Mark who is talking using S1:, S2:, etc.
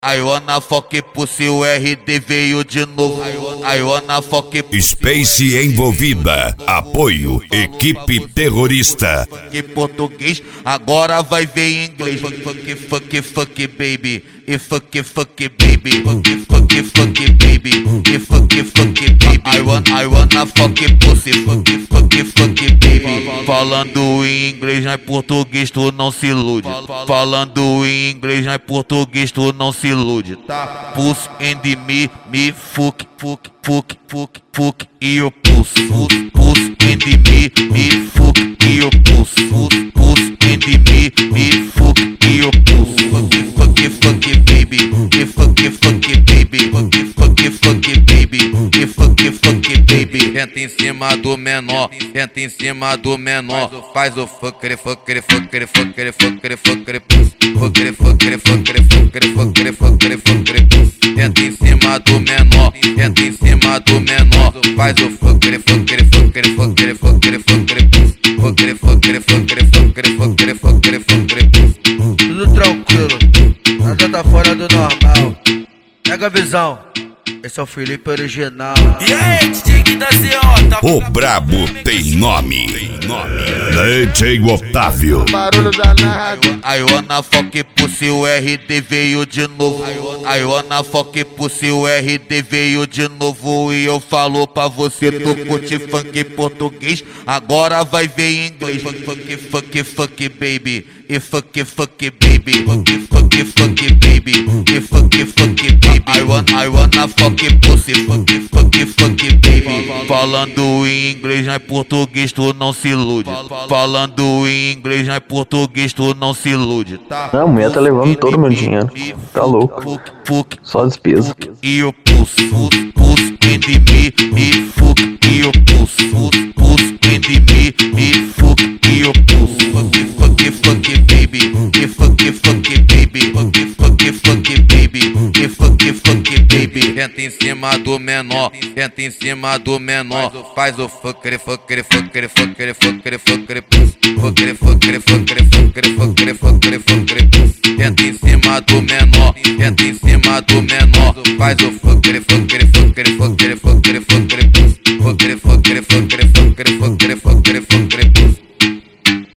S1: I wanna fuck pussy, o RD veio de novo. I wanna fuck
S2: Space envolvida. Apoio equipe terrorista.
S1: em português, agora vai ver em inglês. Fuck baby. E fuck baby. Fuck baby. E fuck baby. I wanna fuck pussy. Fuck baby. Falando em inglês, não é português, tu não se ilude. Falando em inglês, não é português, tu não se ilude, tá? Pussy and me fuck e eu pussy. Pussy and me fuck e eu pussy. Pussy and me fuck e eu pussy. Fuck baby. E fuck baby. Fuck baby. E fuck baby. Entra em cima do menor, entra em cima do menor. Faz o fucker pussy. Entra em cima do menor, entra em cima do menor. Faz o fucker
S3: Tudo tranquilo, nada tá fora do normal. Pega a visão, esse é o Felipe original.
S4: E aí, DJ que da Tá
S2: O brabo tem nome. DJ Otávio.
S3: Barulho danado.
S1: I wanna fuck pussy, o RD veio de novo. I wanna fuck pussy, o RD veio de novo. E eu falo pra você, tu curte funk português, agora vai ver em inglês. Fuck baby. E fuck baby. Fuck baby. E fuck baby. I wanna fuck pussy. Fuck baby. Falando em inglês, não é português, tu não se ilude. Falando em inglês, não é português, tu não se ilude, tá?
S5: A mulher tá levando todo o meu dinheiro. Tá louco. Só despesa.
S1: E eu pussy. Pussy and me fuck e eu pussy. Pussy and me fuck e eu pussy. Fuck baby. E fuck baby. Fuck baby. E fuck baby. Entra em cima do menor, entra em cima do menor. Faz o fucker entra em cima do menor, entra em cima do menor. Faz o fucker fucker